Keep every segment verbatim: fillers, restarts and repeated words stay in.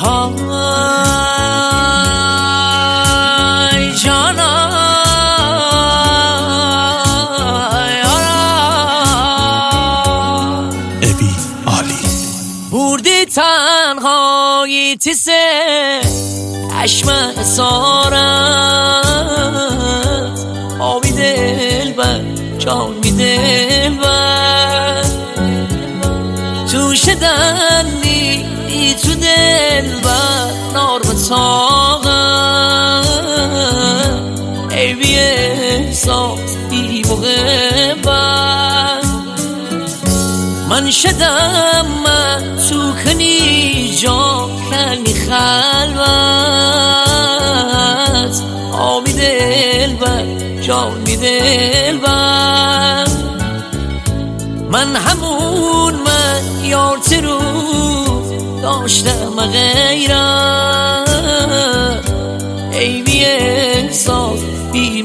های جانای ابی عالی بردی تنهایی تیسه عشم اسارت آبی دل بر جان می دل بر تو شدن نیدی تو دل بر نار و طاقت ای بی احساس بی محبت من شدم من تو کنی جا کنی خلوت آبی دل بر جان می دل بر من همون من یارت رو داشتم غیرت ای بی احساس بی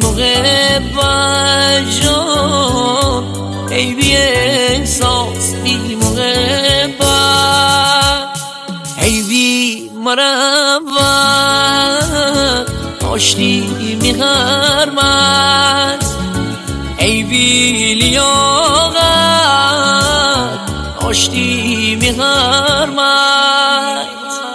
محبت جان ای بی احساس بی محبت ای بی مروت داشتی می‌هرمد ای بی لیاقت داشتی می‌هرمد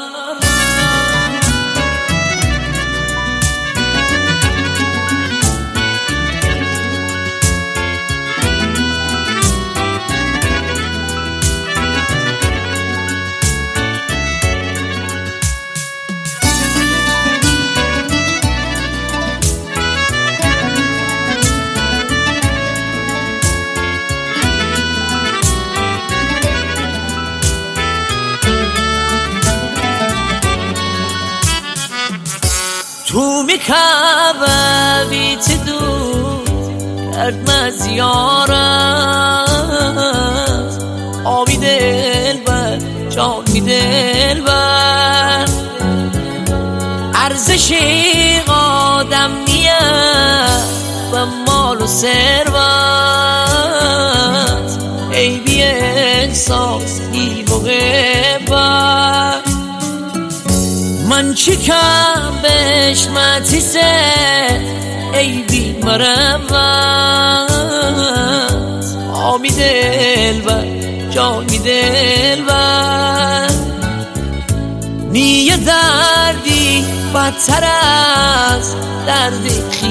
تو میکبه بیت دو کرد مزیارت آبی دل بر جان می دل بر ارزش آدم نیست و مال و ثروت ای بی احساس بی محبت من چی کم بشمتی سه ای بی مروت آبی دل بر جان می دل بر نیه دردی بدتر از درد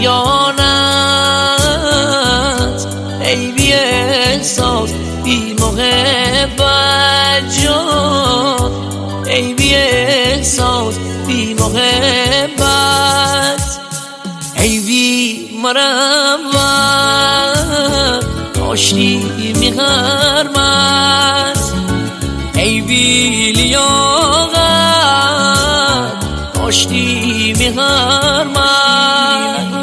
خیانت ای بی احساس بی محبت جان ای بی احساس بی محبت ای بی مروت داشتی می‌هرمد ای بی لیاقت داشتی می‌هرمد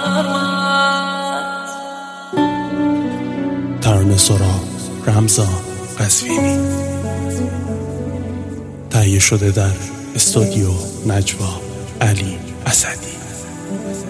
ترانه سرا رمضان قزوینی تهیه شده در استودیو نجوا علی اسدی.